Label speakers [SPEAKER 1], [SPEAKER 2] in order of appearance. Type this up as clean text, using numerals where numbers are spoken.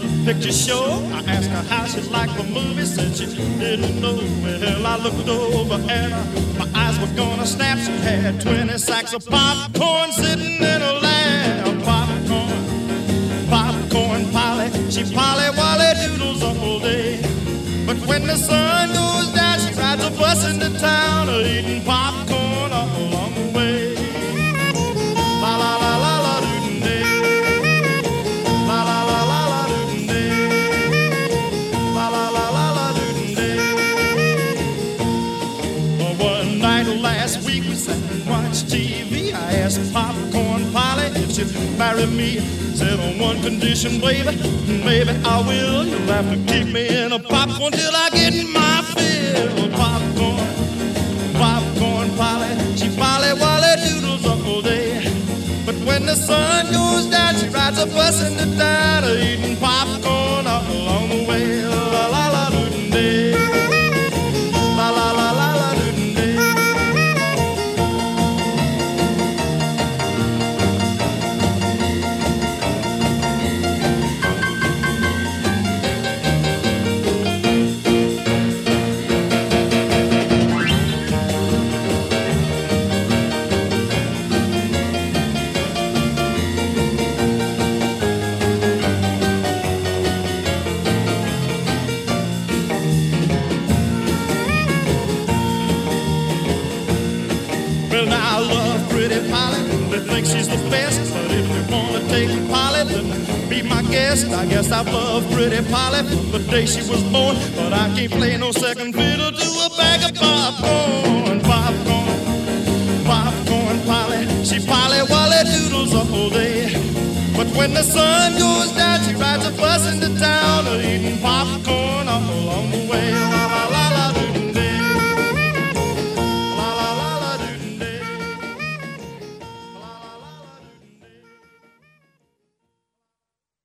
[SPEAKER 1] picture show. I asked her how she liked the movie, said she didn't know. Well, I looked over at her, my eyes were gonna snap. She had 20 sacks of popcorn sitting in her lap. Popcorn Polly, she Polly Wally doodles all day. But when the sun goes down, she rides a bus into town, eating popcorn all along the way. La la la la la doo day. La la la la la doo day. La la la la la doo day. One night last week we sat and watched TV. I asked Popcorn Polly if she'd marry me. Said on one condition, baby, maybe I will. You'll have to keep me in a popcorn till I get my fill. Popcorn Polly, she Polly Wally doodles all day. But when the sun goes down, she rides a bus into town, eating popcorn all along the way. La la la doo day. La la la la la doo day. Well, now I love pretty Polly, they think she's the best. But if you wanna take Polly, then be my guest. I guess I've loved pretty Polly from the day she was born. But I can't play no second fiddle to a bag of popcorn. Popcorn Polly, she Polly Wally doodles all day. But when the sun goes down,